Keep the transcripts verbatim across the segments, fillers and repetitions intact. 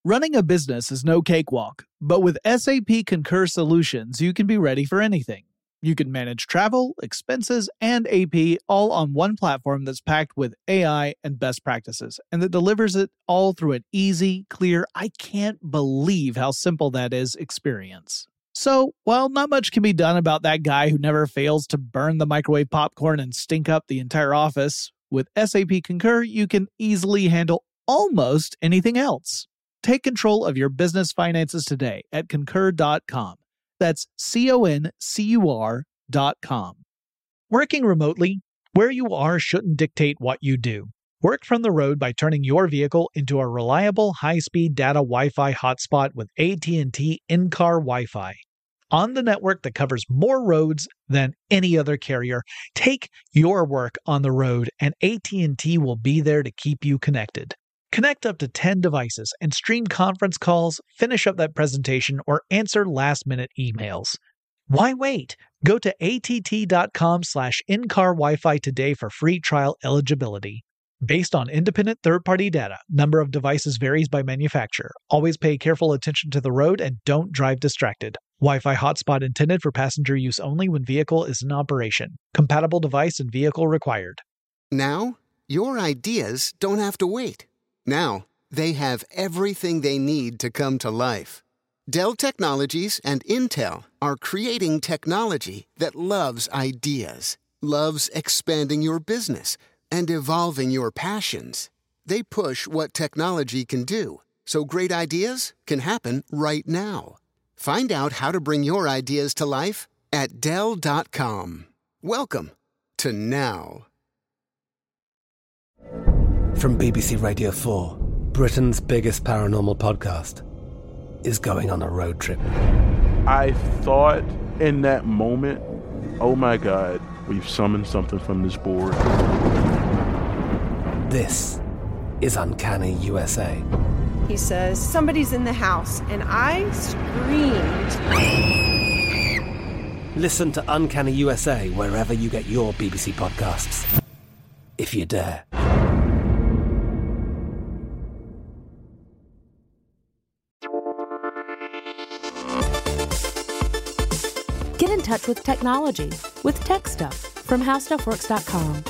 Running a business is no cakewalk, but with S A P Concur Solutions, you can be ready for anything. You can manage travel, expenses, and A P all on one platform that's packed with A I and best practices, and that delivers it all through an easy, clear, I can't believe how simple that is experience. So, while not much can be done about that guy who never fails to burn the microwave popcorn and stink up the entire office, with S A P Concur, you can easily handle almost anything else. Take control of your business finances today at concur dot com. That's C O N C U R dot com. Working remotely, where you are shouldn't dictate what you do. Work from the road by turning your vehicle into a reliable high-speed data Wi-Fi hotspot with A T and T in-car Wi-Fi. On the network that covers more roads than any other carrier, take your work on the road and A T and T will be there to keep you connected. Connect up to ten devices and stream conference calls, finish up that presentation, or answer last-minute emails. Why wait? Go to A T T dot com slash in-car Wi-Fi today for free trial eligibility. Based on independent third-party data, number of devices varies by manufacturer. Always pay careful attention to the road and don't drive distracted. Wi-Fi hotspot intended for passenger use only when vehicle is in operation. Compatible device and vehicle required. Now, your ideas don't have to wait. Now, they have everything they need to come to life. Dell Technologies and Intel are creating technology that loves ideas, loves expanding your business, and evolving your passions. They push what technology can do, so great ideas can happen right now. Find out how to bring your ideas to life at Dell dot com. Welcome to now. From B B C Radio four, Britain's biggest paranormal podcast is going on a road trip. I thought in that moment, oh my God, we've summoned something from this board. This is Uncanny U S A. He says, somebody's in the house, and I screamed. Listen to Uncanny U S A wherever you get your B B C podcasts, if you dare. Get in touch with technology with Tech Stuff from how stuff works dot com.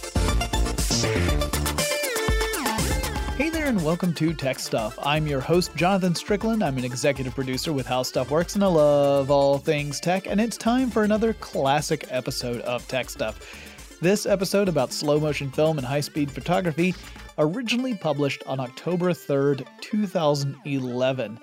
Hey there and welcome to Tech Stuff. I'm your host, Jonathan Strickland. I'm an executive producer with How Stuff Works, and I love all things tech, and it's time for another classic episode of Tech Stuff. This episode about slow motion film and high-speed photography, originally published on October third, two thousand eleven.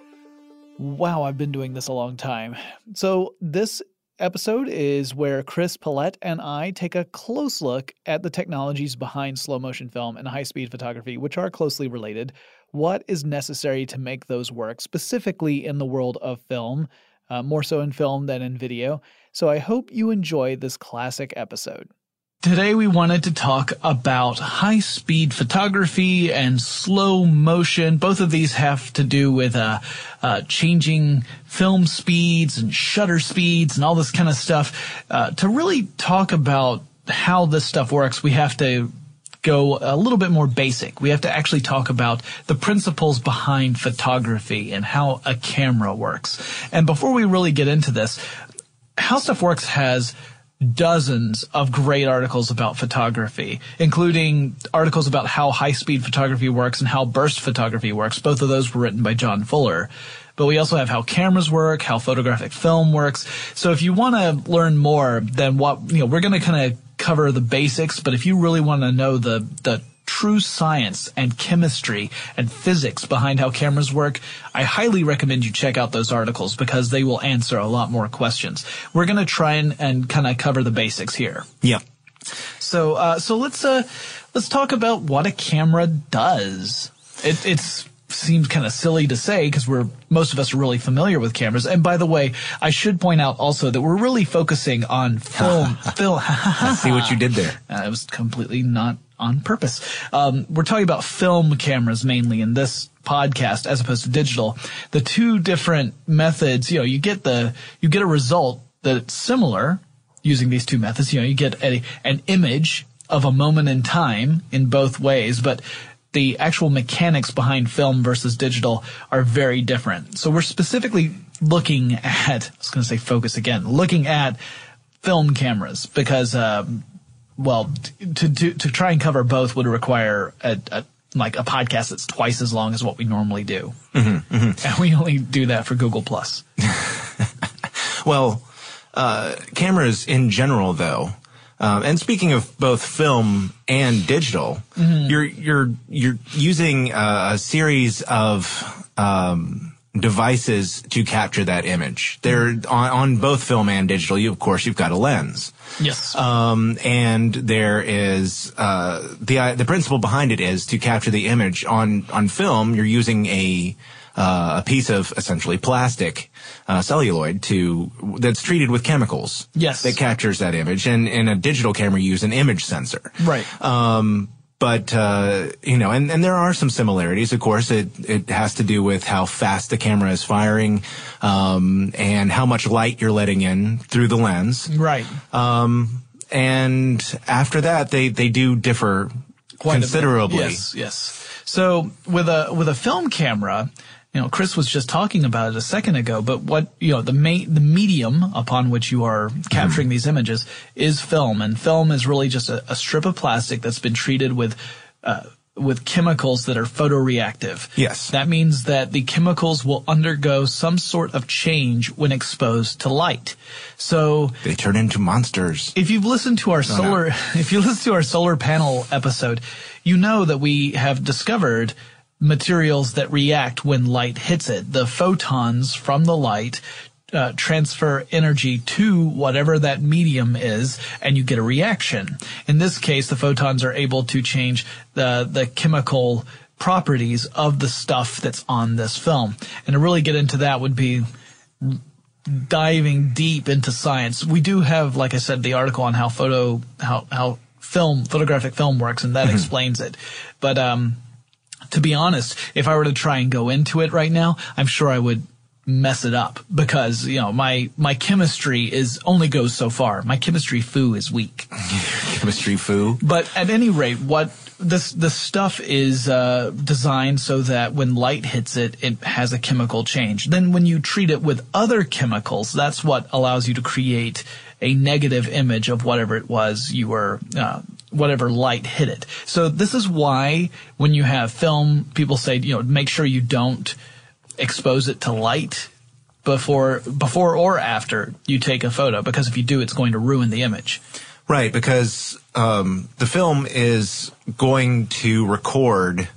Wow, I've been doing this a long time. So this episode is where Chris Pollette and I take a close look at the technologies behind slow motion film and high-speed photography, which are closely related. What is necessary to make those work, specifically in the world of film, uh, more so in film than in video. So I hope you enjoy this classic episode. Today we wanted to talk about high-speed photography and slow motion. Both of these have to do with uh, uh, changing film speeds and shutter speeds and all this kind of stuff. Uh, to really talk about how this stuff works, we have to go a little bit more basic. We have to actually talk about the principles behind photography and how a camera works. And before we really get into this, How Stuff Works has dozens of great articles about photography, including articles about how high-speed photography works and how burst photography works. Both of those were written by John Fuller. But we also have how cameras work, how photographic film works. So if you want to learn more than what, you know, we're going to kind of cover the basics, but if you really want to know the, the true science and chemistry and physics behind how cameras work, I highly recommend you check out those articles because they will answer a lot more questions. We're going to try and, and kind of cover the basics here. Yeah. So, uh, so let's, uh, let's talk about what a camera does. It, it's, seems kind of silly to say because we're, most of us are really familiar with cameras. And by the way, I should point out also that we're really focusing on film, film. I see what you did there. Uh, it was completely not on purpose. Um, we're talking about film cameras mainly in this podcast as opposed to digital. The two different methods, you know, you get the, you get a result that's similar using these two methods. You know, you get a, an image of a moment in time in both ways, but the actual mechanics behind film versus digital are very different. So we're specifically looking at, I was going to say focus again, looking at film cameras because, um, well, to, to, to try and cover both would require a, a like a podcast that's twice as long as what we normally do. Mm-hmm, mm-hmm. And we only do that for Google Plus. Well, uh, cameras in general, though, um, and speaking of both film and digital, mm-hmm. you're you're you're using uh, a series of um, devices to capture that image. They're on, on both film and digital. You, of course, you've got a lens. Yes. Um, and there is uh, the uh, the principle behind it is to capture the image on on film. You're using a uh, a piece of essentially plastic, uh, celluloid to that's treated with chemicals. Yes. That captures that image. And in a digital camera, you use an image sensor. Right. Um, But, uh, you know, and, and there are some similarities. Of course, it, it has to do with how fast the camera is firing, um, and how much light you're letting in through the lens. Right. Um, and after that, they, they do differ Quite considerably. Yes, yes. So with a, with a film camera, you know, Chris was just talking about it a second ago, but what, you know, the main, the medium upon which you are capturing mm-hmm. these images is film. And film is really just a, a strip of plastic that's been treated with, uh, with chemicals that are photoreactive. Yes. That means that the chemicals will undergo some sort of change when exposed to light. So they turn into monsters. If you've listened to our oh, solar, no. if you listen to our solar panel episode, you know that we have discovered materials that react when light hits it. The photons from the light uh, transfer energy to whatever that medium is, and you get a reaction. In this case, the photons are able to change the the chemical properties of the stuff that's on this film. And to really get into that would be diving deep into science. We do have, like I said, the article on how photo how how film photographic film works, and that mm-hmm. explains it. But um to be honest, if I were to try and go into it right now, I'm sure I would mess it up because, you know, my, my chemistry is only goes so far. My chemistry foo is weak. Chemistry foo? But at any rate, what this, this stuff is, uh, designed so that when light hits it, it has a chemical change. Then when you treat it with other chemicals, that's what allows you to create a negative image of whatever it was you were, uh, whatever light hit it. So this is why when you have film, people say, you know, make sure you don't expose it to light before, before or after you take a photo, because if you do, it's going to ruin the image. Right, because um, the film is going to record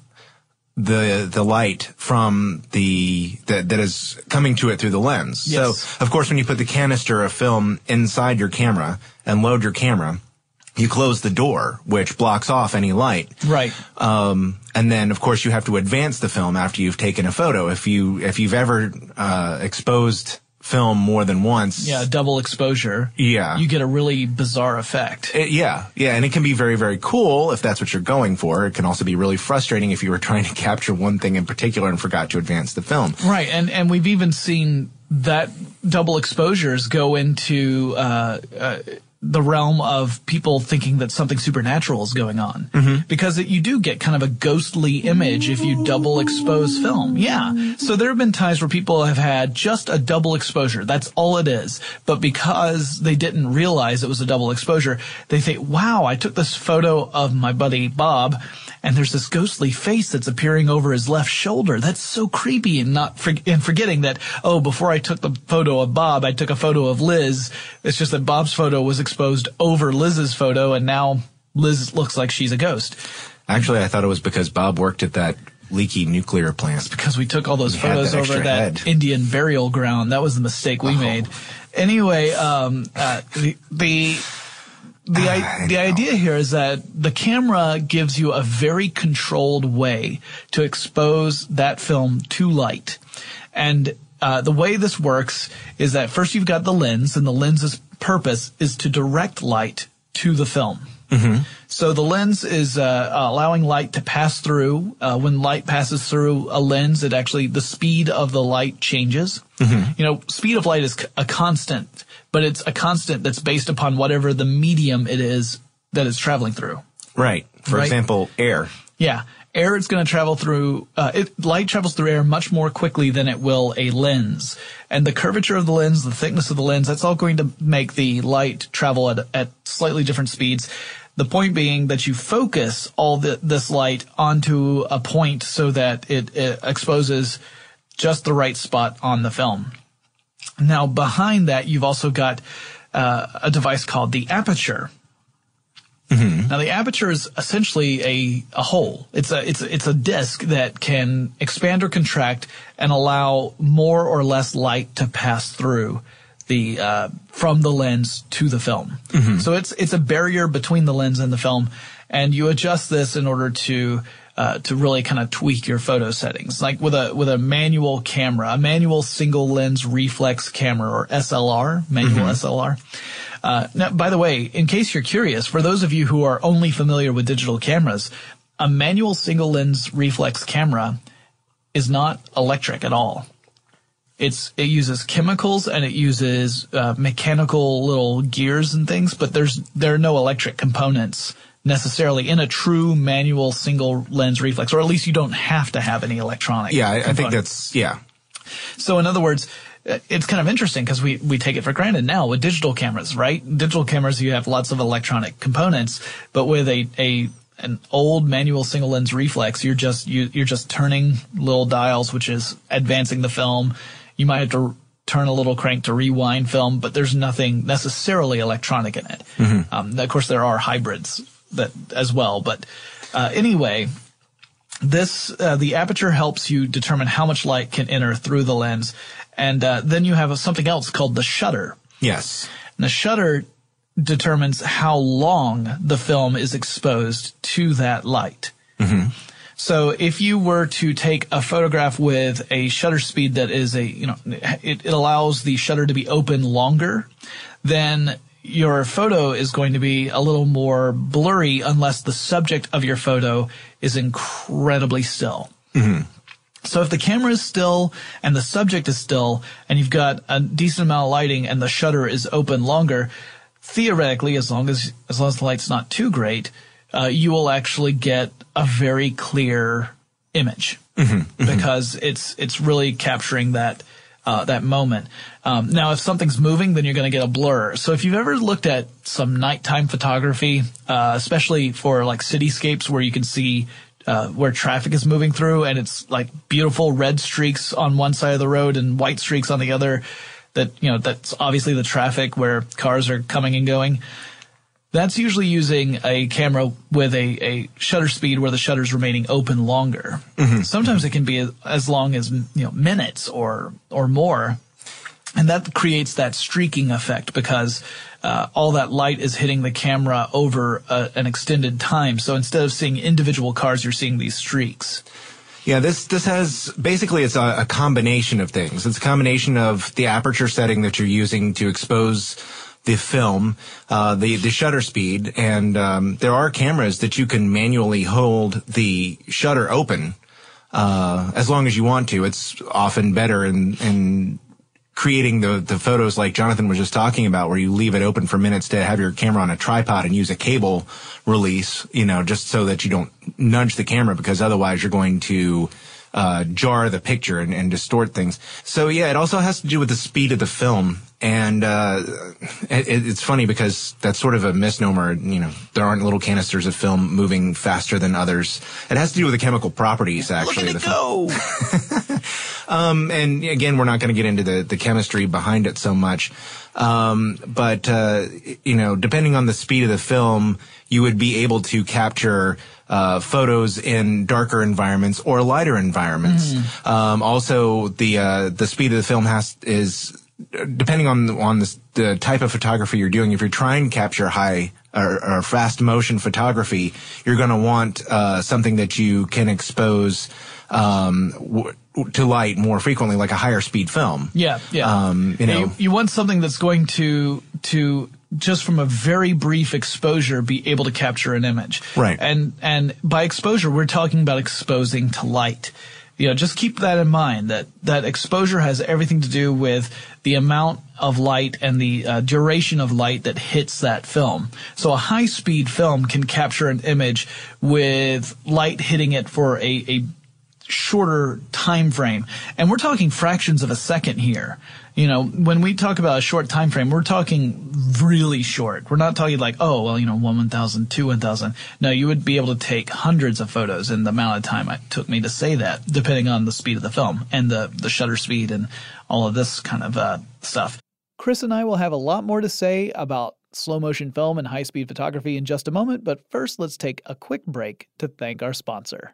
the the light from the that that is coming to it through the lens. Yes. So, of course, when you put the canister of film inside your camera and load your camera, you close the door, which blocks off any light. Right. Um, and then, of course, you have to advance the film after you've taken a photo. If you if you've ever uh, exposed film more than once. Yeah, double exposure. Yeah. You get a really bizarre effect. It, yeah, yeah, and it can be very, very cool if that's what you're going for. It can also be really frustrating if you were trying to capture one thing in particular and forgot to advance the film. Right, and, and we've even seen that double exposures go into uh, uh, the realm of people thinking that something supernatural is going on. Mm-hmm. Because it, you do get kind of a ghostly image if you double expose film. Yeah. So there have been times where people have had just a double exposure. That's all it is. But because they didn't realize it was a double exposure, they think, wow, I took this photo of my buddy Bob, and there's this ghostly face that's appearing over his left shoulder. That's so creepy, and not for, and forgetting that, oh, before I took the photo of Bob, I took a photo of Liz. It's just that Bob's photo was exposed over Liz's photo, and now Liz looks like she's a ghost. Actually, I thought it was because Bob worked at that leaky nuclear plant. It's because we took all those he photos that over that head. Indian burial ground. That was the mistake we oh. made. Anyway, um, uh, the, the, The, I, the idea here is that the camera gives you a very controlled way to expose that film to light. And uh, the way this works is that first you've got the lens, and the lens's purpose is to direct light to the film. Mm-hmm. So the lens is uh, allowing light to pass through. Uh, when light passes through a lens, it actually, the speed of the light changes. Mm-hmm. You know, speed of light is a constant, but it's a constant that's based upon whatever the medium it is that it's traveling through. Right. For right? example, air. Yeah. air is going to travel through, uh, it, light travels through air much more quickly than it will a lens. And the curvature of the lens, the thickness of the lens, that's all going to make the light travel at, at slightly different speeds. The point being that you focus all the, this light onto a point so that it, it exposes just the right spot on the film. Now, behind that, you've also got uh, a device called the aperture. Mm-hmm. Now, the aperture is essentially a, a hole. It's a, it's, a, it's a disc that can expand or contract and allow more or less light to pass through the, uh, from the lens to the film. Mm-hmm. So it's, it's a barrier between the lens and the film, and you adjust this in order to, uh, to really kind of tweak your photo settings. Like with a, with a manual camera, a manual single lens reflex camera, or S L R, manual mm-hmm. S L R. Uh, now, by the way, in case you're curious, for those of you who are only familiar with digital cameras, a manual single lens reflex camera is not electric at all. It's, it uses chemicals and it uses, uh, mechanical little gears and things, but there's, there are no electric components necessarily in a true manual single lens reflex, or at least you don't have to have any electronic. Yeah, I, I think that's, yeah. So in other words, it's kind of interesting because we, we take it for granted now with digital cameras, right? Digital cameras, you have lots of electronic components, but with a, a, an old manual single lens reflex, you're just, you, you're just turning little dials, which is advancing the film. You might have to turn a little crank to rewind film, but there's nothing necessarily electronic in it. Mm-hmm. Um, of course, there are hybrids that as well, but, uh, anyway, this, uh, the aperture helps you determine how much light can enter through the lens. And uh, then you have something else called the shutter. Yes. And the shutter determines how long the film is exposed to that light. Mm-hmm. So if you were to take a photograph with a shutter speed that is a, you know, it, it allows the shutter to be open longer, then your photo is going to be a little more blurry unless the subject of your photo is incredibly still. Mm-hmm. So if the camera is still and the subject is still and you've got a decent amount of lighting and the shutter is open longer, theoretically, as long as, as long as the light's not too great, uh, you will actually get a very clear image mm-hmm, because mm-hmm. it's, it's really capturing that, uh, that moment. Um, now if something's moving, then you're going to get a blur. So if you've ever looked at some nighttime photography, uh, especially for like cityscapes where you can see Uh, where traffic is moving through and it's like beautiful red streaks on one side of the road and white streaks on the other, that, you know, that's obviously the traffic where cars are coming and going. That's usually using a camera with a, a shutter speed where the shutter's remaining open longer. Mm-hmm. Sometimes it can be as long as, you know, minutes or, or more. And that creates that streaking effect because uh, all that light is hitting the camera over a, an extended time. So instead of seeing individual cars, you're seeing these streaks. Yeah, this this has basically it's a, a combination of things. It's a combination of the aperture setting that you're using to expose the film, uh, the the shutter speed, and um, there are cameras that you can manually hold the shutter open uh, as long as you want to. It's often better in in creating the, the photos like Jonathan was just talking about, where you leave it open for minutes to have your camera on a tripod and use a cable release, you know, just so that you don't nudge the camera, because otherwise you're going to uh, jar the picture and, and distort things. So yeah, it also has to do with the speed of the film. And uh it, it's funny because that's sort of a misnomer. You know, there aren't little canisters of film moving faster than others. It has to do with the chemical properties, actually. Look at it go! um, and again, we're not going to get into the, the chemistry behind it so much. Um, but, uh, you know, depending on the speed of the film, you would be able to capture uh, photos in darker environments or lighter environments. Mm. Um, also, the uh, the speed of the film has is depending on on the, the type of photography you're doing. If you're trying to capture high or, or fast motion photography, you're going to want uh, something that you can expose um, w- to light more frequently, like a higher speed film. Yeah, yeah. Um, you know, you, you want something that's going to to just from a very brief exposure be able to capture an image. Right. And and by exposure, we're talking about exposing to light. You know, just keep that in mind, that, that exposure has everything to do with the amount of light and the uh, duration of light that hits that film. So a high-speed film can capture an image with light hitting it for a, a shorter time frame. And we're talking fractions of a second here. You know, when we talk about a short time frame, we're talking really short. We're not talking like, oh, well, you know, one one thousand, two one thousand. No, you would be able to take hundreds of photos in the amount of time it took me to say that, depending on the speed of the film and the, the shutter speed and all of this kind of uh, stuff. Chris and I will have a lot more to say about slow motion film and high-speed photography in just a moment, but first let's take a quick break to thank our sponsor.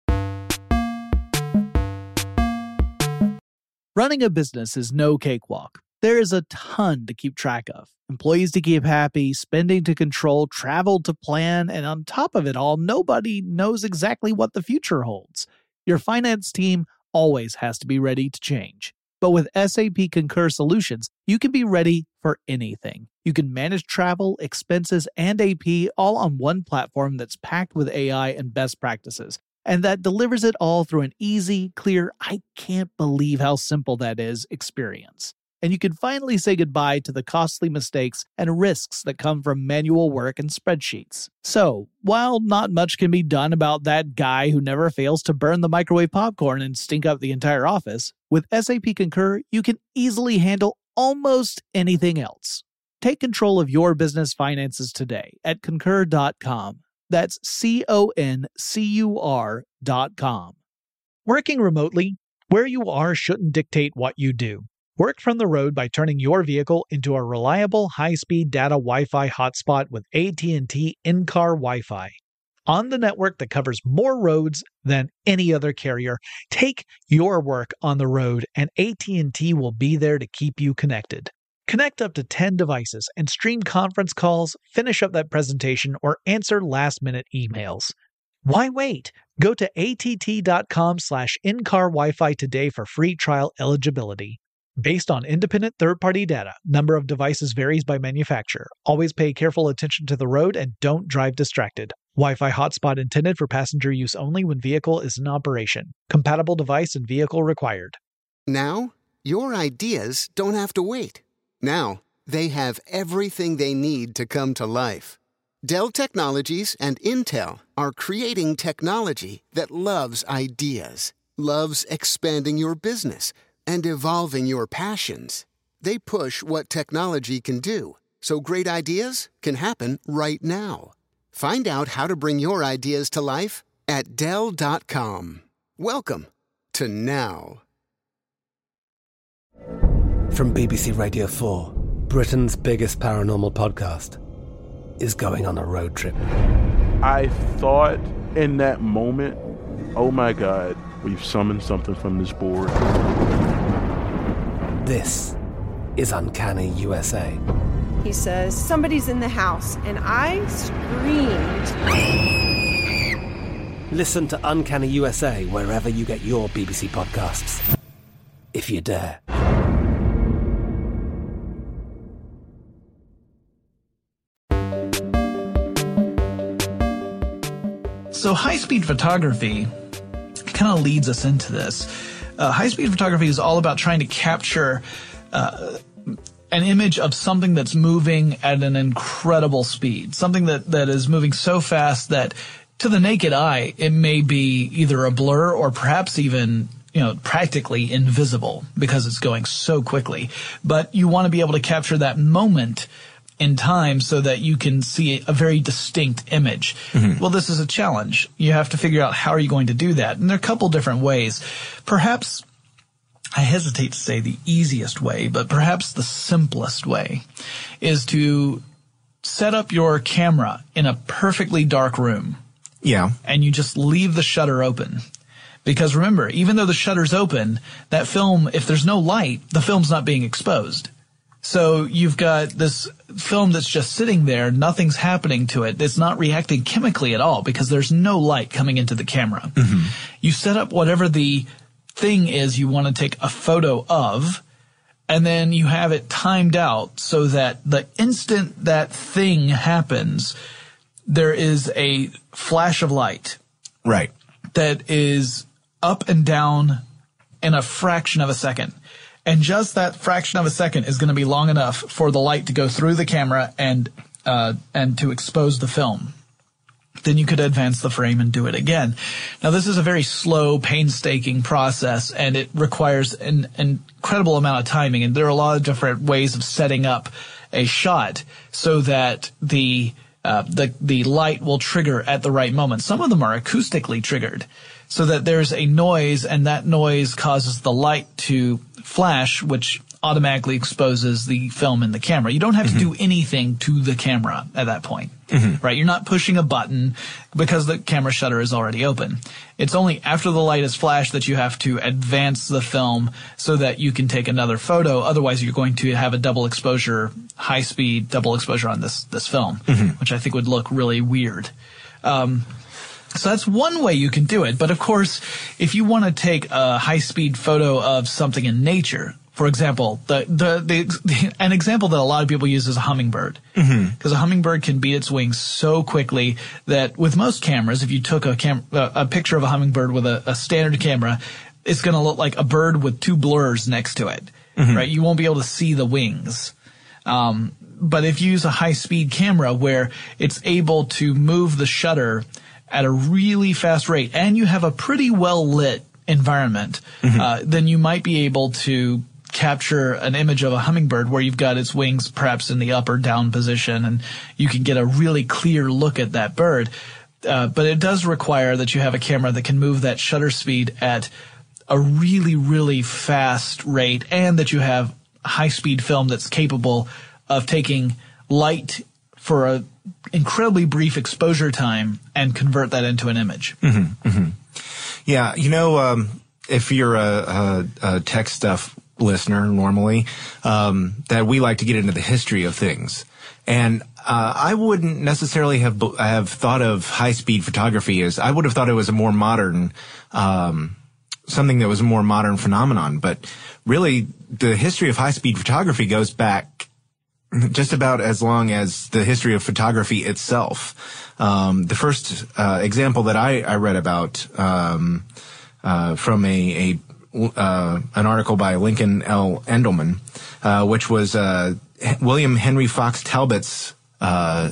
Running a business is no cakewalk. There is a ton to keep track of. Employees to keep happy, spending to control, travel to plan, and on top of it all, nobody knows exactly what the future holds. Your finance team always has to be ready to change. But with S A P Concur Solutions, you can be ready for anything. You can manage travel, expenses, and A P all on one platform that's packed with A I and best practices. And that delivers it all through an easy, clear, I can't believe how simple that is experience. And you can finally say goodbye to the costly mistakes and risks that come from manual work and spreadsheets. So, while not much can be done about that guy who never fails to burn the microwave popcorn and stink up the entire office, with S A P Concur, you can easily handle almost anything else. Take control of your business finances today at concur dot com. That's C O N C U R dot com. Working remotely, where you are shouldn't dictate what you do. Work from the road by turning your vehicle into a reliable high-speed data Wi-Fi hotspot with A T and T in-car Wi-Fi. On the network that covers more roads than any other carrier, take your work on the road and A T and T will be there to keep you connected. Connect up to ten devices and stream conference calls, finish up that presentation, or answer last-minute emails. Why wait? Go to A T T dot com slash in-car Wi-Fi today for free trial eligibility. Based on independent third-party data, number of devices varies by manufacturer. Always pay careful attention to the road and don't drive distracted. Wi-Fi hotspot intended for passenger use only when vehicle is in operation. Compatible device and vehicle required. Now, your ideas don't have to wait. Now, they have everything they need to come to life. Dell Technologies and Intel are creating technology that loves ideas, loves expanding your business, and evolving your passions. They push what technology can do, so great ideas can happen right now. Find out how to bring your ideas to life at Dell dot com. Welcome to now. From B B C Radio four, Britain's biggest paranormal podcast is going on a road trip. I thought in that moment, oh my God, we've summoned something from this board. This is Uncanny U S A. He says, somebody's in the house, and I screamed. Listen to Uncanny U S A wherever you get your B B C podcasts, if you dare. So high-speed photography kind of leads us into this. Uh, high-speed photography is all about trying to capture uh, an image of something that's moving at an incredible speed, something that, that is moving so fast that to the naked eye, it may be either a blur or perhaps even, you know, practically invisible because it's going so quickly. But you want to be able to capture that moment in time so that you can see a very distinct image. Mm-hmm. Well, this is a challenge. You have to figure out how are you going to do that. And there are a couple different ways. Perhaps, I hesitate to say the easiest way, but perhaps the simplest way is to set up your camera in a perfectly dark room. Yeah. And you just leave the shutter open. Because remember, even though the shutter's open, that film, if there's no light, the film's not being exposed. So you've got this film that's just sitting there, nothing's happening to it, it's not reacting chemically at all because there's no light coming into the camera. Mm-hmm. You set up whatever the thing is you want to take a photo of, and then you have it timed out so that the instant that thing happens, there is a flash of light. Right. That is up and down in a fraction of a second. And just that fraction of a second is going to be long enough for the light to go through the camera and uh, and to expose the film. Then you could advance the frame and do it again. Now, this is a very slow, painstaking process, and it requires an, an incredible amount of timing. And there are a lot of different ways of setting up a shot so that the uh, the the light will trigger at the right moment. Some of them are acoustically triggered, so that there's a noise, and that noise causes the light to flash, which automatically exposes the film in the camera. You don't have mm-hmm. to do anything to the camera at that point, mm-hmm. right? You're not pushing a button because the camera shutter is already open. It's only after the light is flashed that you have to advance the film so that you can take another photo. Otherwise, you're going to have a double exposure, high-speed double exposure on this this film, mm-hmm. which I think would look really weird. Um, So that's one way you can do it. But of course, if you want to take a high-speed photo of something in nature, for example, the, the, the, an example that a lot of people use is a hummingbird. Because mm-hmm. a hummingbird can beat its wings so quickly that with most cameras, if you took a cam, a picture of a hummingbird with a, a standard camera, it's going to look like a bird with two blurs next to it, mm-hmm. right? You won't be able to see the wings. Um, but if you use a high-speed camera where it's able to move the shutter at a really fast rate, and you have a pretty well-lit environment, mm-hmm. uh, then you might be able to capture an image of a hummingbird where you've got its wings perhaps in the up or down position, and you can get a really clear look at that bird. Uh, but it does require that you have a camera that can move that shutter speed at a really, really fast rate, and that you have high-speed film that's capable of taking light for a incredibly brief exposure time and convert that into an image. Mm-hmm, mm-hmm. Yeah, you know, um, if you're a, a, a tech stuff listener normally, um, that we like to get into the history of things. And uh, I wouldn't necessarily have have thought of high-speed photography as, I would have thought it was a more modern, um, something that was a more modern phenomenon. But really, the history of high-speed photography goes back just about as long as the history of photography itself. Um, the first uh, example that I, I read about um, uh, from a, a uh, an article by Lincoln L. Endelman, uh, which was uh, William Henry Fox Talbot's uh,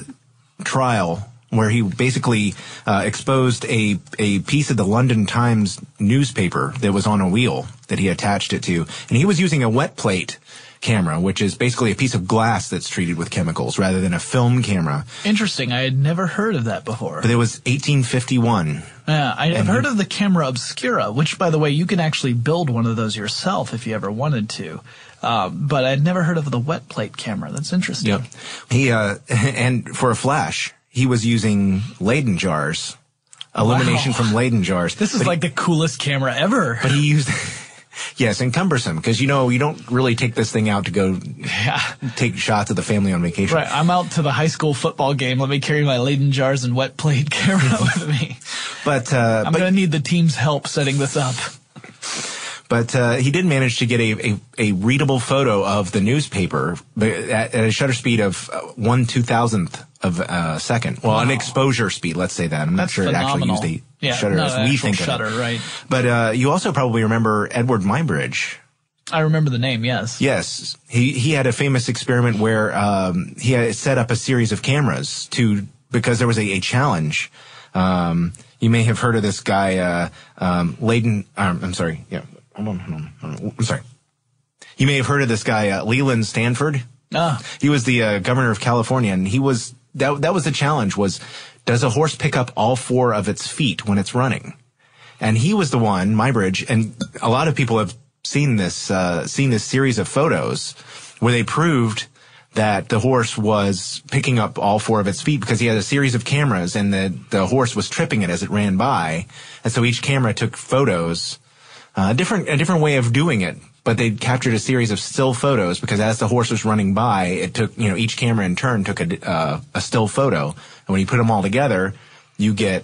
trial, where he basically uh, exposed a a piece of the London Times newspaper that was on a wheel that he attached it to, and he was using a wet plate camera, which is basically a piece of glass that's treated with chemicals rather than a film camera. Interesting. I had never heard of that before. But it was eighteen fifty-one. Yeah, I, I've heard of the camera obscura, which, by the way, you can actually build one of those yourself if you ever wanted to. Uh, but I'd never heard of the wet plate camera. That's interesting. Yep. He, uh, and for a flash, he was using Leyden jars, illumination wow. from Leyden jars. This is but like he, the coolest camera ever. But he used... Yes, and cumbersome, because, you know, you don't really take this thing out to go yeah. take shots of the family on vacation. Right, I'm out to the high school football game. Let me carry my Leyden jars and wet plate camera with me. But uh, I'm going to need the team's help setting this up. But uh, he did manage to get a, a, a readable photo of the newspaper at, at a shutter speed of one two-thousandth of a second. Well, wow. an exposure speed, let's say that. I'm not That's sure phenomenal. it actually used the yeah, shutter as we think shutter, of it. Right. But uh, you also probably remember Edward Muybridge. I remember the name, yes. Yes. He he had a famous experiment where um, he had set up a series of cameras to because there was a, a challenge. Um, you may have heard of this guy, uh, um, Leyden. Um, I'm sorry. Yeah. Hold on, hold on, hold on. I'm sorry. You may have heard of this guy, uh, Leland Stanford. Ah. He was the uh, governor of California, and he was that. That was the challenge: was does a horse pick up all four of its feet when it's running? And he was the one, Muybridge, and a lot of people have seen this uh, seen this series of photos where they proved that the horse was picking up all four of its feet because he had a series of cameras, and the the horse was tripping it as it ran by, and so each camera took photos. Uh, a different, a different way of doing it, but they captured a series of still photos because as the horse was running by, it took, you know, each camera in turn took a, uh, a still photo. And when you put them all together, you get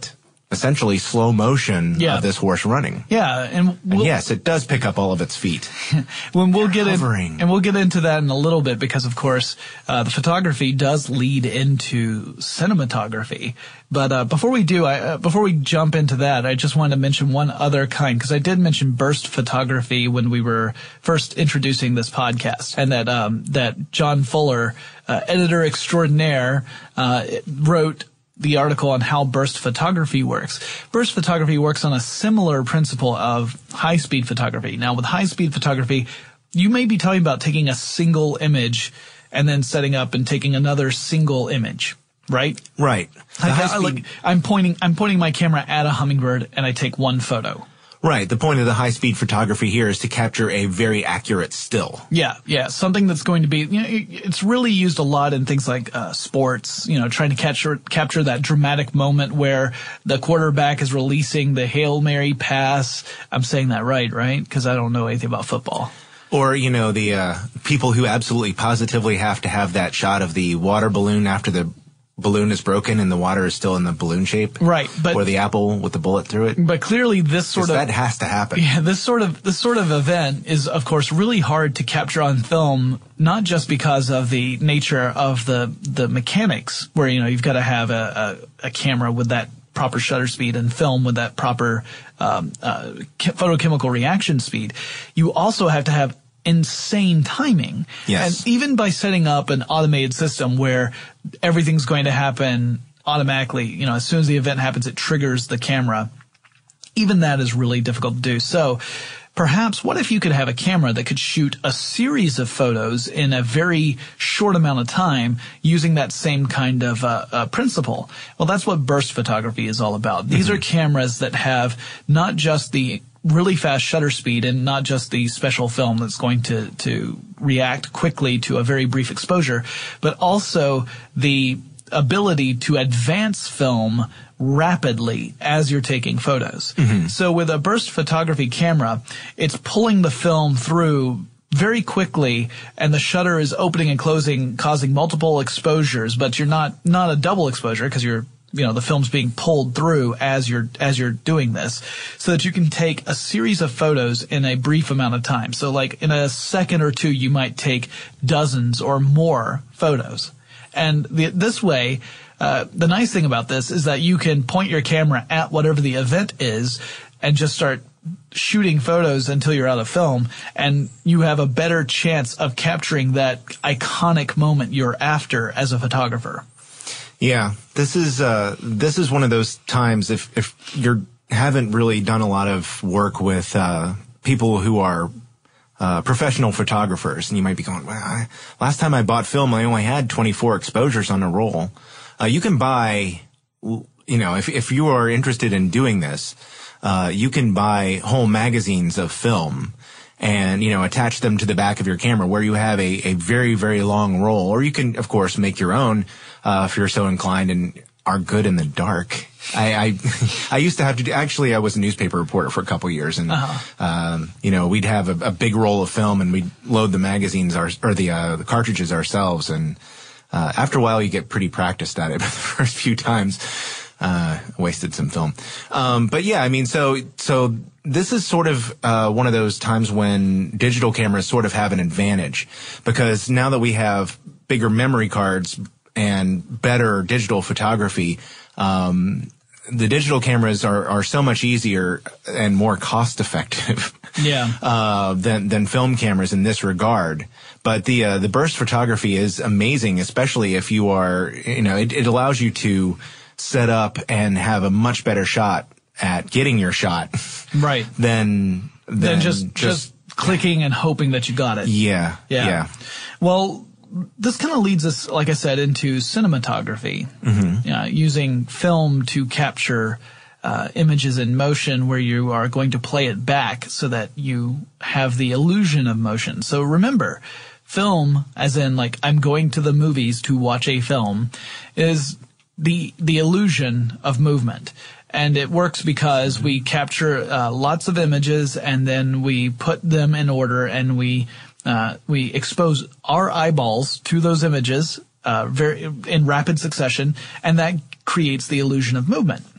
essentially slow motion yeah. of this horse running. Yeah, and, we'll, and yes, it does pick up all of its feet. when we'll get in, Hovering. and we'll get into that in a little bit because, of course, uh, the photography does lead into cinematography. But uh, before we do, I, uh, before we jump into that, I just wanted to mention one other kind, because I did mention burst photography when we were first introducing this podcast, and that um, that John Fuller, uh, editor extraordinaire, uh, wrote the article on how burst photography works. Burst photography works on a similar principle of high-speed photography. Now, with high-speed photography, you may be talking about taking a single image and then setting up and taking another single image, right? Right. I, I, like, I'm pointing, I'm pointing my camera at a hummingbird and I take one photo. Right. The point of the high-speed photography here is to capture a very accurate still. Yeah, yeah. Something that's going to be, you know, it's really used a lot in things like uh, sports, you know, trying to capture capture that dramatic moment where the quarterback is releasing the Hail Mary pass. I'm saying that right, right? Because I don't know anything about football. Or, you know, the uh, people who absolutely positively have to have that shot of the water balloon after the balloon is broken and the water is still in the balloon shape. Right. But, or the apple with the bullet through it. But clearly this sort of, that has to happen. Yeah, this sort of, this sort of event is, of course, really hard to capture on film, not just because of the nature of the, the mechanics where, you know, you've got to have a, a, a camera with that proper shutter speed and film with that proper, um, uh, photochemical reaction speed. You also have to have insane timing. Yes. And even by setting up an automated system where everything's going to happen automatically, you know, as soon as the event happens, it triggers the camera. Even that is really difficult to do. So perhaps what if you could have a camera that could shoot a series of photos in a very short amount of time using that same kind of uh, uh, principle? Well, that's what burst photography is all about. These mm-hmm. are cameras that have not just the really fast shutter speed and not just the special film that's going to, to react quickly to a very brief exposure, but also the ability to advance film rapidly as you're taking photos. Mm-hmm. So with a burst photography camera, it's pulling the film through very quickly, and the shutter is opening and closing, causing multiple exposures, but you're not, not a double exposure because you're you know, the film's being pulled through as you're, as you're doing this so that you can take a series of photos in a brief amount of time. So like in a second or two, you might take dozens or more photos. And the, this way, uh, the nice thing about this is that you can point your camera at whatever the event is and just start shooting photos until you're out of film, and you have a better chance of capturing that iconic moment you're after as a photographer. Yeah, this is uh, this is one of those times if if you haven't really done a lot of work with uh, people who are uh, professional photographers, and you might be going, well, I, last time I bought film, I only had twenty-four exposures on a roll. Uh, you can buy, you know, if if you are interested in doing this, uh, you can buy whole magazines of film and, you know, attach them to the back of your camera where you have a, a very, very long roll. Or you can, of course, make your own, uh, if you're so inclined and are good in the dark. I, I, I used to have to do, actually, I was a newspaper reporter for a couple of years, and, uh-huh. um, you know, we'd have a, a big roll of film and we'd load the magazines our, or the, uh, the cartridges ourselves. And, uh, after a while you get pretty practiced at it, but the first few times, uh, wasted some film. Um, but yeah, I mean, so, so, this is sort of uh, one of those times when digital cameras sort of have an advantage, because now that we have bigger memory cards and better digital photography, um, the digital cameras are, are so much easier and more cost effective yeah. uh, than than film cameras in this regard. But the uh, the burst photography is amazing, especially if you are, you know, it, it allows you to set up and have a much better shot at getting your shot, right? Than than, than just, just just clicking and hoping that you got it. Yeah, yeah. yeah. Well, this kind of leads us, like I said, into cinematography, mm-hmm. you know, using film to capture uh, images in motion, where you are going to play it back so that you have the illusion of motion. So remember, film, as in like I'm going to the movies to watch a film, is the the illusion of movement. And it works because we capture uh, lots of images, and then we put them in order, and we uh, we expose our eyeballs to those images uh, very in rapid succession, and that creates the illusion of movement.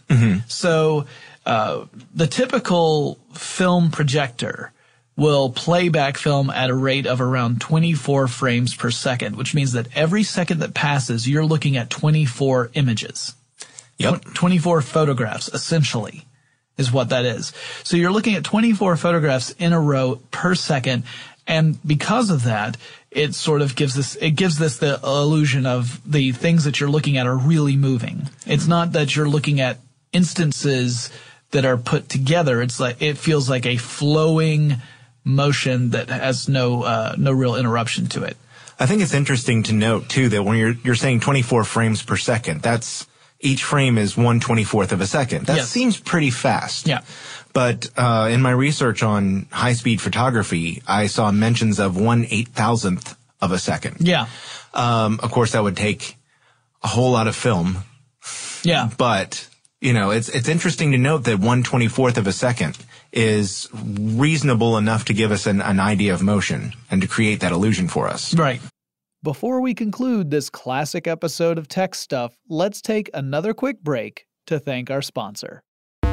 Mm-hmm. So uh, the typical film projector will play back film at a rate of around twenty-four frames per second, which means that every second that passes, you're looking at twenty-four images. Yep. twenty-four photographs, essentially, is what that is. So you're looking at twenty-four photographs in a row per second. And because of that, it sort of gives this, it gives this the illusion of the things that you're looking at are really moving. It's not that you're looking at instances that are put together. It's like, it feels like a flowing motion that has no, uh, no real interruption to it. I think it's interesting to note too that when you're, you're saying twenty-four frames per second, that's, each frame is one twenty-fourth of a second. That yes. seems pretty fast. Yeah. But uh, in my research on high-speed photography, I saw mentions of one eight thousandth of a second. Yeah. Um, of course, that would take a whole lot of film. Yeah. But, you know, it's it's interesting to note that one twenty-fourth of a second is reasonable enough to give us an, an idea of motion and to create that illusion for us. Right. Before we conclude this classic episode of Tech Stuff, let's take another quick break to thank our sponsor.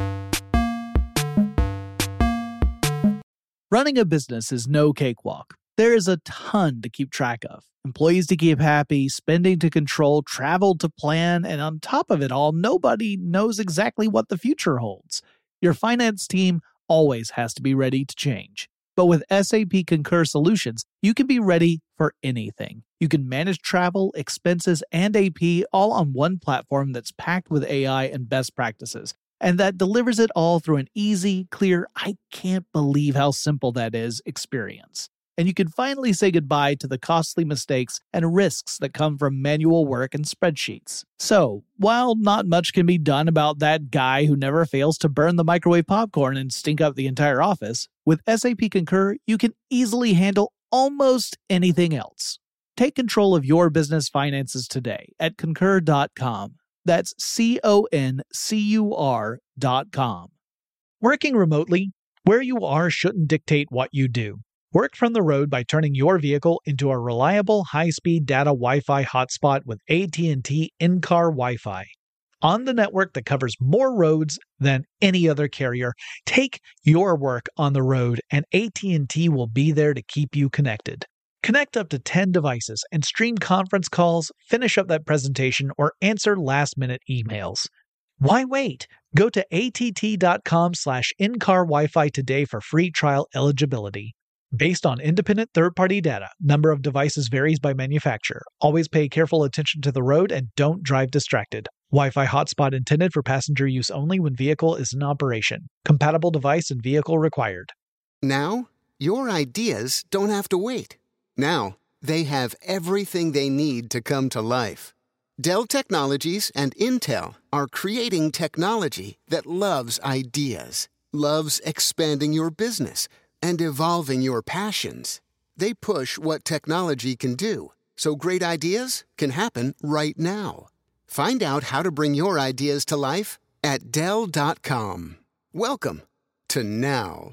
Running a business is no cakewalk. There is a ton to keep track of. Employees to keep happy, spending to control, travel to plan, and on top of it all, nobody knows exactly what the future holds. Your finance team always has to be ready to change. But with S A P Concur Solutions, you can be ready for anything. You can manage travel, expenses, and A P all on one platform that's packed with A I and best practices, and that delivers it all through an easy, clear, I can't believe how simple that is experience. And you can finally say goodbye to the costly mistakes and risks that come from manual work and spreadsheets. So, while not much can be done about that guy who never fails to burn the microwave popcorn and stink up the entire office, with S A P Concur, you can easily handle almost anything else. Take control of your business finances today at concur dot com. That's C O N C U R dot com. Working remotely, where you are shouldn't dictate what you do. Work from the road by turning your vehicle into a reliable high-speed data Wi-Fi hotspot with A T and T in-car Wi-Fi. On the network that covers more roads than any other carrier, take your work on the road and A T and T will be there to keep you connected. Connect up to ten devices and stream conference calls, finish up that presentation, or answer last-minute emails. Why wait? Go to A T T dot com slash in-car Wi-Fi today for free trial eligibility. Based on independent third-party data, number of devices varies by manufacturer. Always pay careful attention to the road and don't drive distracted. Wi-Fi hotspot intended for passenger use only when vehicle is in operation. Compatible device and vehicle required. Now, your ideas don't have to wait. Now, they have everything they need to come to life. Dell Technologies and Intel are creating technology that loves ideas, loves expanding your business, and evolving your passions. They push what technology can do, so great ideas can happen right now. Find out how to bring your ideas to life at Dell dot com. Welcome to now.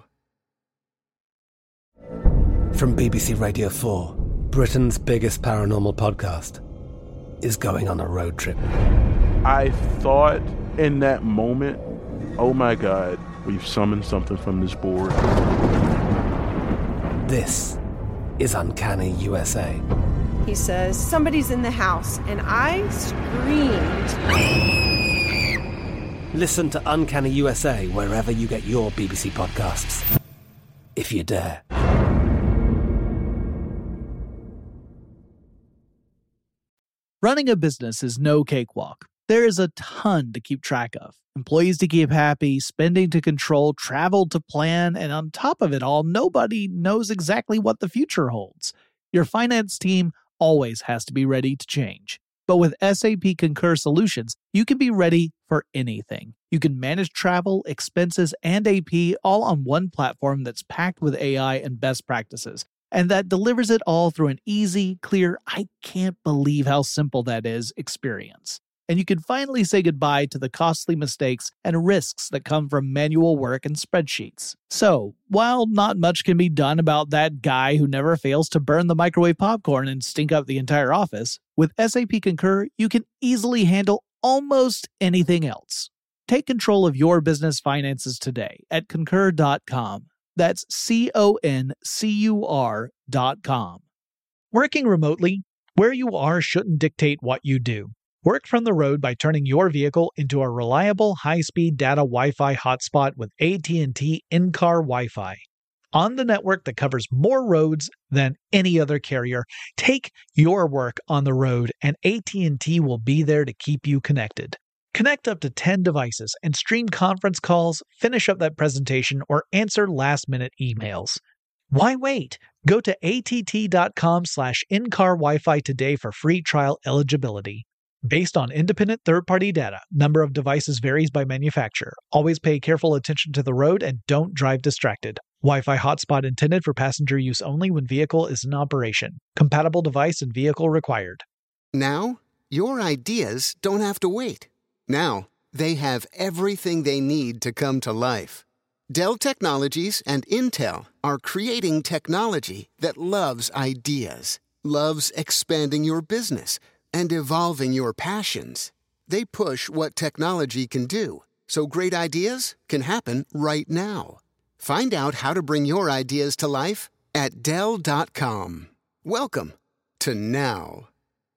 From B B C Radio four, Britain's biggest paranormal podcast is going on a road trip. I thought in that moment, oh my God, we've summoned something from this board. This is Uncanny U S A. He says, somebody's in the house, and I screamed. Listen to Uncanny U S A wherever you get your B B C podcasts, if you dare. Running a business is no cakewalk. There is a ton to keep track of. Employees to keep happy, spending to control, travel to plan, and on top of it all, nobody knows exactly what the future holds. Your finance team always has to be ready to change. But with S A P Concur Solutions, you can be ready for anything. You can manage travel, expenses, and A P all on one platform that's packed with A I and best practices, and that delivers it all through an easy, clear, I can't believe how simple that is experience. And you can finally say goodbye to the costly mistakes and risks that come from manual work and spreadsheets. So, while not much can be done about that guy who never fails to burn the microwave popcorn and stink up the entire office, with S A P Concur, you can easily handle almost anything else. Take control of your business finances today at Concur dot com. That's C O N C U R dot com. Working remotely, where you are shouldn't dictate what you do. Work from the road by turning your vehicle into a reliable, high-speed data Wi-Fi hotspot with A T and T in-car Wi-Fi. On the network that covers more roads than any other carrier, take your work on the road, and A T and T will be there to keep you connected. Connect up to ten devices and stream conference calls, finish up that presentation, or answer last-minute emails. Why wait? Go to A T T dot com slash in-car Wi-Fi today for free trial eligibility. Based on independent third-party data, number of devices varies by manufacturer. Always pay careful attention to the road and don't drive distracted. Wi-Fi hotspot intended for passenger use only when vehicle is in operation. Compatible device and vehicle required. Now, your ideas don't have to wait. Now, they have everything they need to come to life. Dell Technologies and Intel are creating technology that loves ideas, loves expanding your business, and evolving your passions. They push what technology can do, so great ideas can happen right now. Find out how to bring your ideas to life at Dell dot com. Welcome to Now.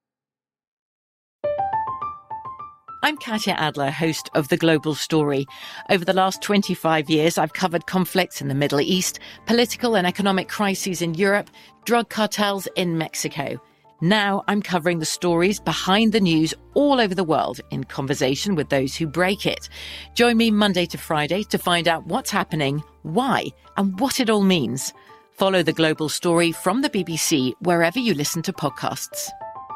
I'm Katya Adler, host of The Global Story. Over the last twenty-five years, I've covered conflicts in the Middle East, political and economic crises in Europe, drug cartels in Mexico. Now I'm covering the stories behind the news all over the world in conversation with those who break it. Join me Monday to Friday to find out what's happening, why, and what it all means. Follow The Global Story from the B B C wherever you listen to podcasts.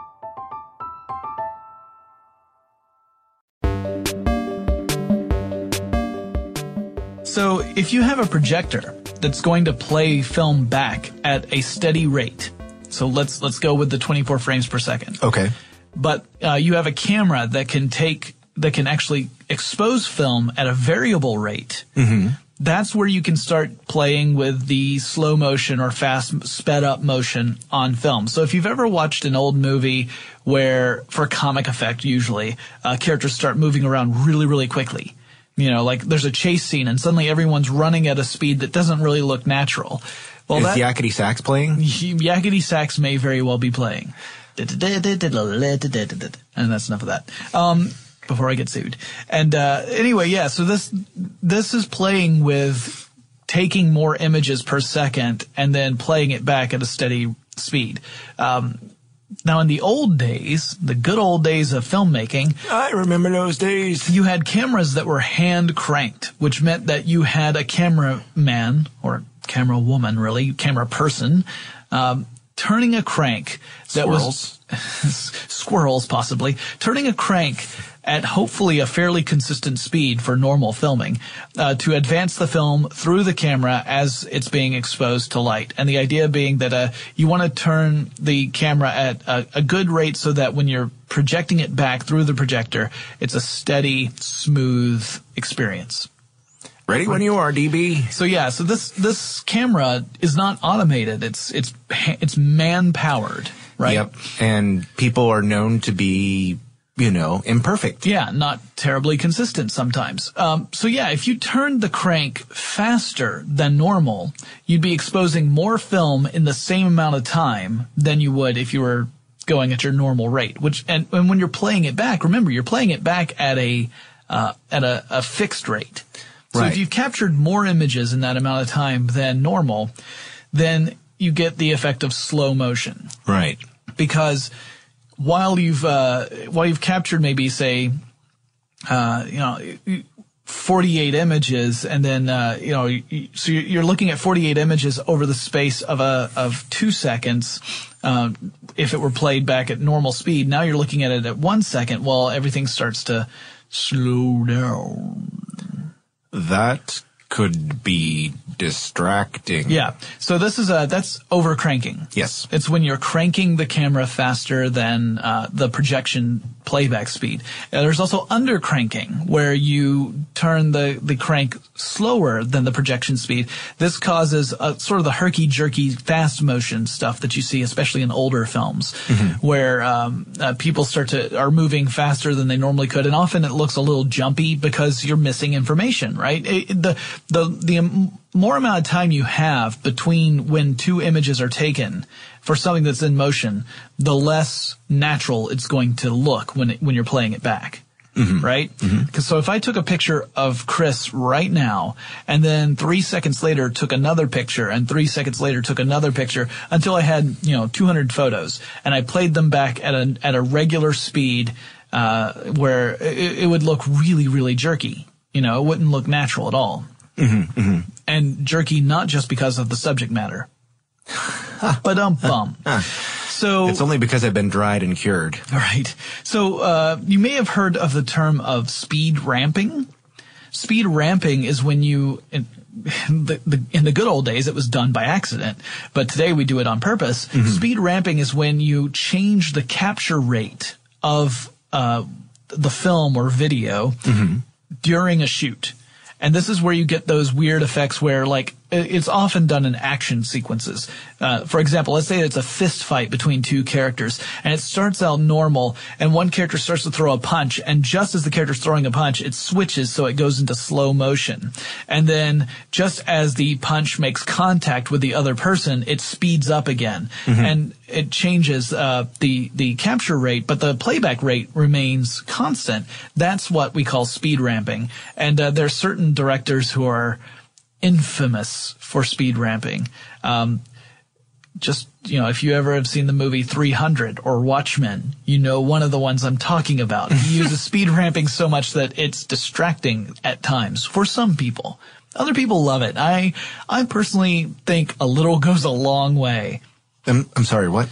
So if you have a projector that's going to play film back at a steady rate, so let's let's go with the twenty-four frames per second. Okay. But uh, you have a camera that can take that can actually expose film at a variable rate. Mm-hmm. That's where you can start playing with the slow motion or fast sped up motion on film. So if you've ever watched an old movie where, for comic effect usually, uh, characters start moving around really, really quickly. You know, like there's a chase scene and suddenly everyone's running at a speed that doesn't really look natural. Well, Is that, Yakety Sax playing? Yakety Sax may very well be playing. And that's enough of that. Um, before I get sued. And uh, anyway, yeah, so this this is playing with taking more images per second and then playing it back at a steady speed. Um, now, in the old days, the good old days of filmmaking, I remember those days. You had cameras that were hand cranked, which meant that you had a cameraman or camera woman, really, camera person, um, turning a crank that Squirrels. was squirrels, possibly turning a crank at hopefully a fairly consistent speed for normal filming uh, to advance the film through the camera as it's being exposed to light. And the idea being that uh, you want to turn the camera at a, a good rate so that when you're projecting it back through the projector, it's a steady, smooth experience. Ready when you are, D B. So yeah, so this this camera is not automated. It's it's it's man powered, right? Yep. And people are known to be, you know, imperfect. Yeah, not terribly consistent sometimes. Um, so yeah, if you turned the crank faster than normal, you'd be exposing more film in the same amount of time than you would if you were going at your normal rate. Which and, and when you're playing it back, remember you're playing it back at a uh, at a, a fixed rate. So right. If you've captured more images in that amount of time than normal, then you get the effect of slow motion. Right. Because while you've uh, while you've captured maybe say uh, you know forty-eight images, and then uh, you know you, so you're looking at forty-eight images over the space of a of two seconds. Um, if it were played back at normal speed, now you're looking at it at one second. Well, everything starts to slow down. That could be distracting. Yeah. So this is a, that's over cranking. Yes. It's when you're cranking the camera faster than uh, the projection playback speed. Uh, there's also undercranking, where you turn the, the crank slower than the projection speed. This causes uh, sort of the herky-jerky fast motion stuff that you see, especially in older films, mm-hmm. where um, uh, people start to are moving faster than they normally could, and often it looks a little jumpy because you're missing information, right? It, the the the more amount of time you have between when two images are taken for something that's in motion, the less natural it's going to look when it, when you're playing it back. Mm-hmm. Right? Mm-hmm. 'Cause so if I took a picture of Chris right now, and then three seconds later took another picture, and three seconds later took another picture, until I had, you know, two hundred photos, and I played them back at a, at a regular speed, uh, where it, it would look really, really jerky. You know, it wouldn't look natural at all. Mm-hmm. Mm-hmm. And jerky not just because of the subject matter. But um bum. So it's only because I've been dried and cured. Right. So uh you may have heard of the term of speed ramping. Speed ramping is when you in the, the in the good old days it was done by accident, but today we do it on purpose. Mm-hmm. Speed ramping is when you change the capture rate of uh the film or video mm-hmm. during a shoot. And this is where you get those weird effects where, like, it's often done in action sequences. Uh, for example, let's say it's a fist fight between two characters, and it starts out normal, and one character starts to throw a punch, and just as the character's throwing a punch, it switches so it goes into slow motion. And then, just as the punch makes contact with the other person, it speeds up again. Mm-hmm. And it changes uh the the capture rate, but the playback rate remains constant. That's what we call speed ramping. And uh, there are certain directors who are infamous for speed ramping. Um, just, you know, if you ever have seen the movie three hundred or Watchmen, you know one of the ones I'm talking about. He uses speed ramping so much that it's distracting at times for some people. Other people love it. I I personally think a little goes a long way. I'm, I'm sorry, what?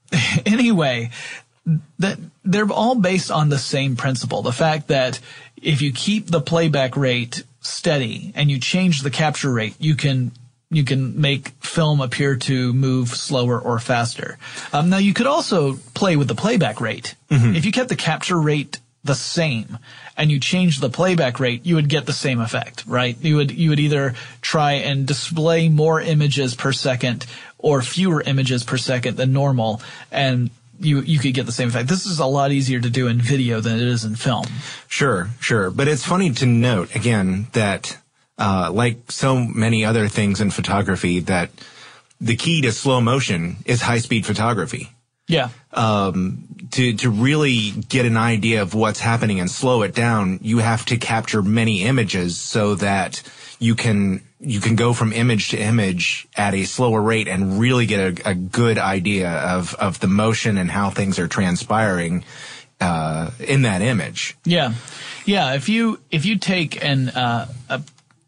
Anyway, that they're all based on the same principle. The fact that if you keep the playback rate steady and you change the capture rate, you can you can make film appear to move slower or faster. Um, now, you could also play with the playback rate. Mm-hmm. If you kept the capture rate the same and you changed the playback rate, you would get the same effect, right? You would you would either try and display more images per second or fewer images per second than normal, and you you could get the same effect. This is a lot easier to do in video than it is in film. Sure, sure. But it's funny to note, again, that uh like so many other things in photography, that the key to slow motion is high-speed photography. Yeah. Um, to, to really get an idea of what's happening and slow it down, you have to capture many images so that you can, you can go from image to image at a slower rate and really get a, a good idea of, of the motion and how things are transpiring, uh, in that image. Yeah. Yeah. If you, if you take an, uh, a,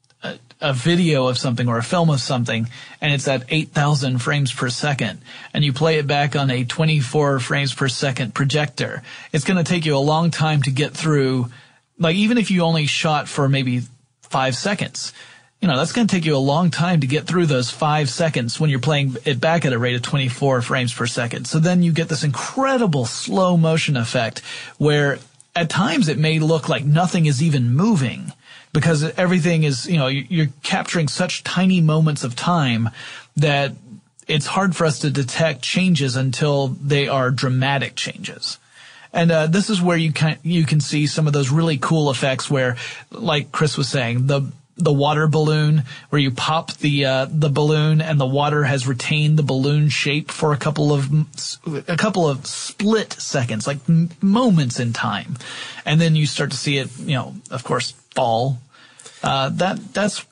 a video of something or a film of something, and it's at eight thousand frames per second, and you play it back on a twenty-four frames per second projector, it's going to take you a long time to get through. Like, even if you only shot for maybe five seconds, you know, that's going to take you a long time to get through those five seconds when you're playing it back at a rate of twenty-four frames per second. So then you get this incredible slow motion effect where at times it may look like nothing is even moving, because everything is, you know, you're capturing such tiny moments of time that it's hard for us to detect changes until they are dramatic changes. And uh, this is where you can you can see some of those really cool effects where, like Chris was saying, the the water balloon, where you pop the uh, the balloon and the water has retained the balloon shape for a couple of a couple of split seconds, like m- moments in time, and then you start to see it, you know, of course, fall. Uh, that that's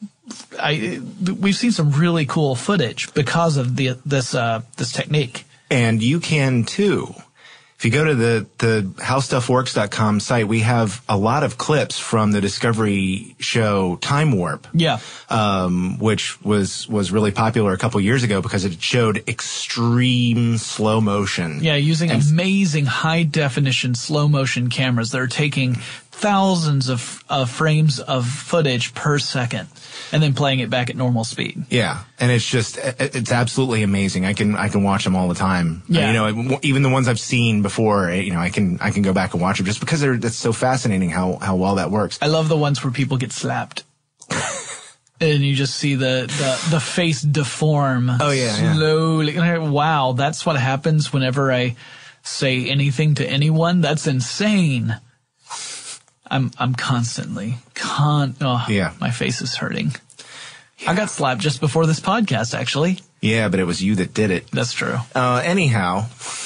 I we've seen some really cool footage because of the this uh, this technique. And you can too. If you go to the, the how stuff works dot com site, we have a lot of clips from the Discovery show Time Warp. Yeah. Um, which was, was really popular a couple years ago because it showed extreme slow motion. Yeah, using and amazing high definition slow motion cameras that are taking thousands of uh, frames of footage per second and then playing it back at normal speed. Yeah. And it's just, it's absolutely amazing. I can, I can watch them all the time. Yeah. You know, even the ones I've seen before, you know, I can, I can go back and watch them just because they're, it's so fascinating how, how well that works. I love the ones where people get slapped. And you just see the, the, the face deform. Oh, yeah. Slowly. Yeah. Wow. That's what happens whenever I say anything to anyone. That's insane. I'm, I'm constantly, con, oh, yeah. My face is hurting. Yeah. I got slapped just before this podcast, actually. Yeah, but it was you that did it. That's true. Uh, anyhow.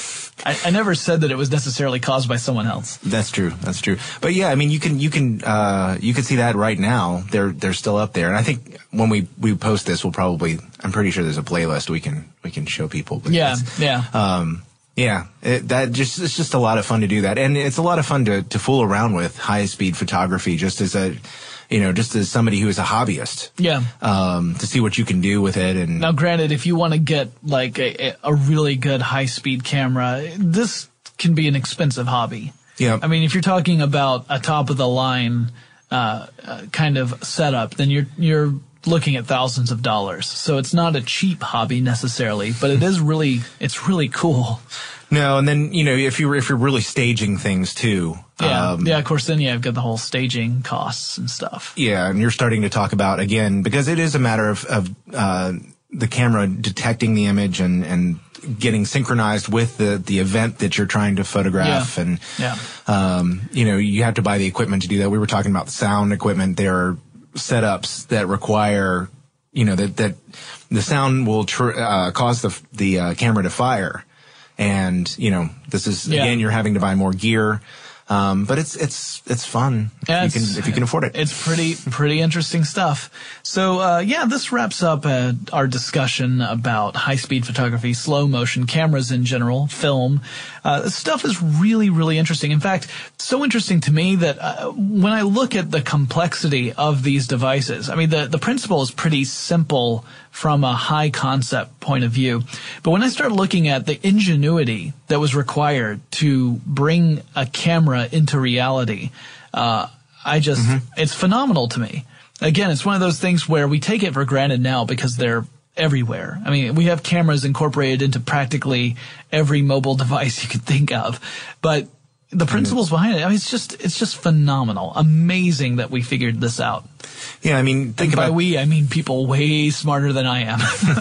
I, I never said that it was necessarily caused by someone else. That's true. That's true. But yeah, I mean, you can, you can, uh, you can see that right now. They're, they're still up there. And I think when we, we post this, we'll probably, I'm pretty sure there's a playlist we can, we can show people. But yeah. Yeah. Um, yeah, it, that just, it's just a lot of fun to do that. And it's a lot of fun to, to fool around with high speed photography just as a, you know, just as somebody who is a hobbyist. Yeah. Um, to see what you can do with it. And now, granted, if you want to get like a, a really good high speed camera, this can be an expensive hobby. Yeah. I mean, if you're talking about a top of the line, uh, uh, kind of setup, then you're, you're looking at thousands of dollars. So it's not a cheap hobby necessarily, but it is really, it's really cool. No, and then, you know, if you're, if you're really staging things too. Yeah. Um, yeah, of course, then yeah, I've got the whole staging costs and stuff. Yeah, and you're starting to talk about, again, because it is a matter of, of, uh, the camera detecting the image and, and getting synchronized with the, the event that you're trying to photograph. Yeah. And, yeah. um, you know, you have to buy the equipment to do that. We were talking about the sound equipment. There are setups that require, you know, that, that the sound will tr- uh, cause the, the, uh, camera to fire. And, you know, this is, yeah. again, you're having to buy more gear. Um, but it's, it's, it's fun yeah, if you can, if you can afford it. It's pretty, pretty interesting stuff. So, uh, yeah, this wraps up uh, our discussion about high-speed photography, slow motion, cameras in general, film. Uh, this stuff is really, really interesting. In fact, so interesting to me that uh, when I look at the complexity of these devices, I mean, the, the principle is pretty simple from a high concept point of view. But when I start looking at the ingenuity that was required to bring a camera into reality, uh, I just, mm-hmm. it's phenomenal to me. Again, it's one of those things where we take it for granted now because they're everywhere. I mean, we have cameras incorporated into practically every mobile device you could think of, but the principles behind it, I mean, it's just, it's just phenomenal. Amazing that we figured this out. Yeah, I mean, think and by about, we, I mean people way smarter than I am.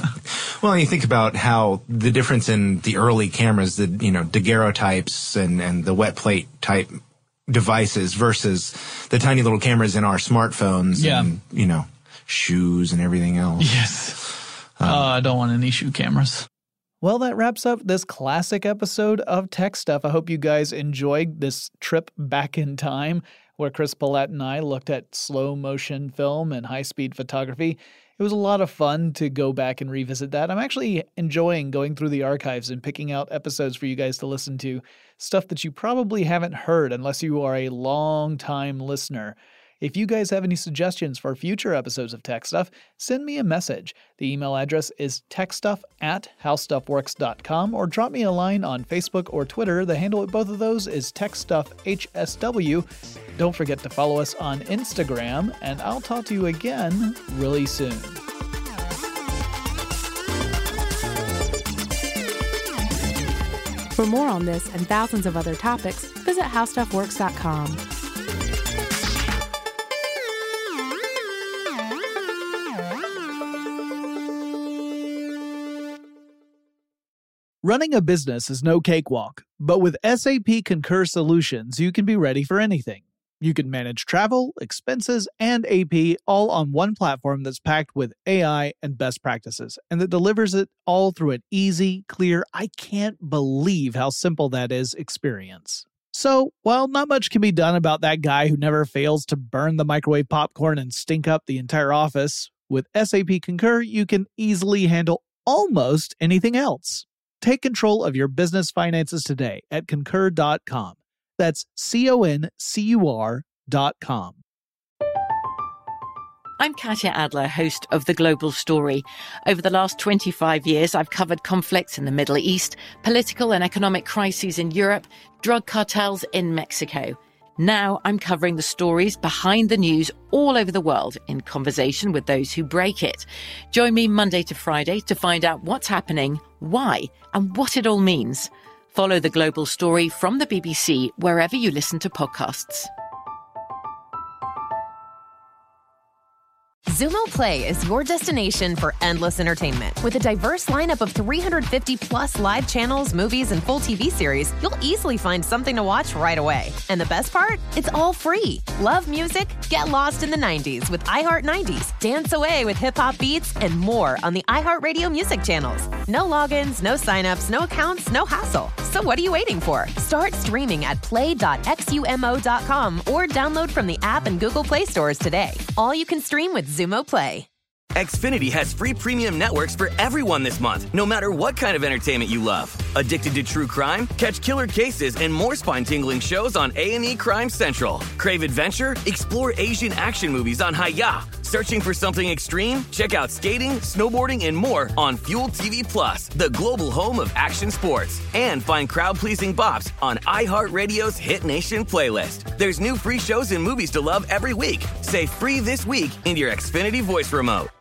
Well, you think about how the difference in the early cameras, the, you know, daguerreotypes and, and the wet plate type devices versus the tiny little cameras in our smartphones yeah. and, you know, shoes and everything else. Yes. Um, uh, I don't want any shoe cameras. Well, that wraps up this classic episode of Tech Stuff. I hope you guys enjoyed this trip back in time where Chris Pollette and I looked at slow motion film and high-speed photography. It was a lot of fun to go back and revisit that. I'm actually enjoying going through the archives and picking out episodes for you guys to listen to, stuff that you probably haven't heard unless you are a long-time listener. If you guys have any suggestions for future episodes of Tech Stuff, send me a message. The email address is techstuff at howstuffworks dot com or drop me a line on Facebook or Twitter. The handle at both of those is techstuffhsw. Don't forget to follow us on Instagram, and I'll talk to you again really soon. For more on this and thousands of other topics, visit howstuffworks dot com. Running a business is no cakewalk, but with S A P Concur Solutions, you can be ready for anything. You can manage travel, expenses, and A P all on one platform that's packed with A I and best practices, and that delivers it all through an easy, clear, I can't believe how simple that is experience. So, while not much can be done about that guy who never fails to burn the microwave popcorn and stink up the entire office, with S A P Concur, you can easily handle almost anything else. Take control of your business finances today at concur dot com. That's C O N C U R dot com. I'm Katya Adler, host of The Global Story. Over the last twenty-five years, I've covered conflicts in the Middle East, political and economic crises in Europe, drug cartels in Mexico. Now I'm covering the stories behind the news all over the world in conversation with those who break it. Join me Monday to Friday to find out what's happening, why, and what it all means. Follow The Global Story from the B B C wherever you listen to podcasts. Xumo Play is your destination for endless entertainment. With a diverse lineup of three hundred fifty plus live channels, movies, and full T V series, you'll easily find something to watch right away. And the best part? It's all free. Love music? Get lost in the nineties with iHeart nineties. Dance away with hip-hop beats and more on the iHeartRadio music channels. No logins, no signups, no accounts, no hassle. So what are you waiting for? Start streaming at play dot xumo dot com or download from the app and Google Play stores today. All you can stream with Xumo Play. Xfinity has free premium networks for everyone this month, no matter what kind of entertainment you love. Addicted to true crime? Catch killer cases and more spine-tingling shows on A and E Crime Central. Crave adventure? Explore Asian action movies on Hi-Ya. Searching for something extreme? Check out skating, snowboarding, and more on Fuel T V Plus, the global home of action sports. And find crowd-pleasing bops on iHeartRadio's Hit Nation playlist. There's new free shows and movies to love every week. Say free this week in your Xfinity voice remote.